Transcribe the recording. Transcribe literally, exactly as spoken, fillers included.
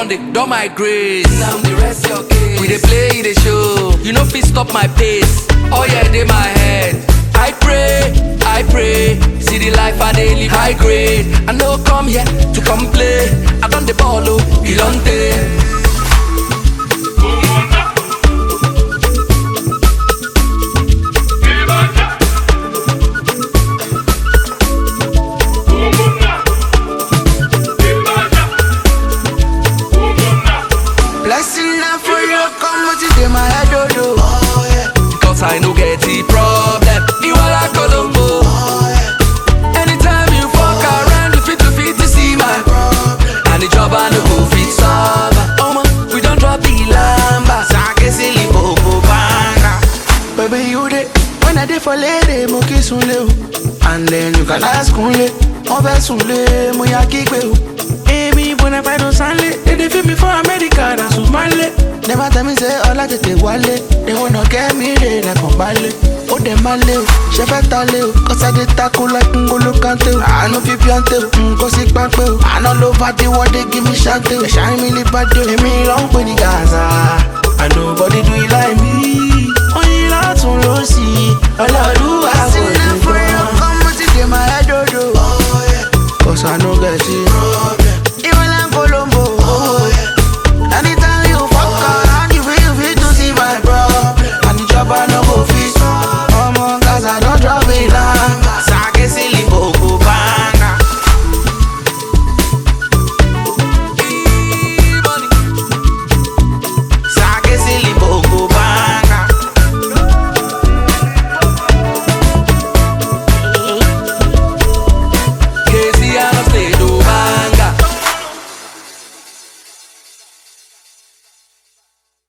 on the door my grace. Now the rest your case. We dey play the show. You know fit stop my pace. Oh yeah, they my head. I pray, I pray. See the life I dey live high grade. I no come here to complain. I done the ball, oh, Ilonte. Blessing now for you, come what you do my head, oh, oh yeah. Cause I no get the problem. You are like Colombo. Oh yeah. Anytime you fuck around, you fit to fit to see my Problem. and the job I no go fit solve. Oh man, we don't drop the lamba. Sake silly bobo banga. Baby you dey when I dey for lady mo kiss unle o. And then you can ask unle. Mo fẹ́ sunle mo ya kígbe o. Èmi bona fide don sanle. They dey feel me for America na Sumale. Never tell me say ọlá tètè wálé. They wanna get me re like ọ̀bálẹ̀. Ó dẹ̀ máa lé o, ṣe fẹ́ ta lé o. Cause I dey tackle like N'Golo Kante o. Àánú fi píọ́ntè o, nǹkan sí pápẹ́ o. Àná ló bá dé wọ́n dé give me ṣáńtè o. Ẹ̀ṣá mi lè bá dé o. Èmi ló ń pè ní gàrí.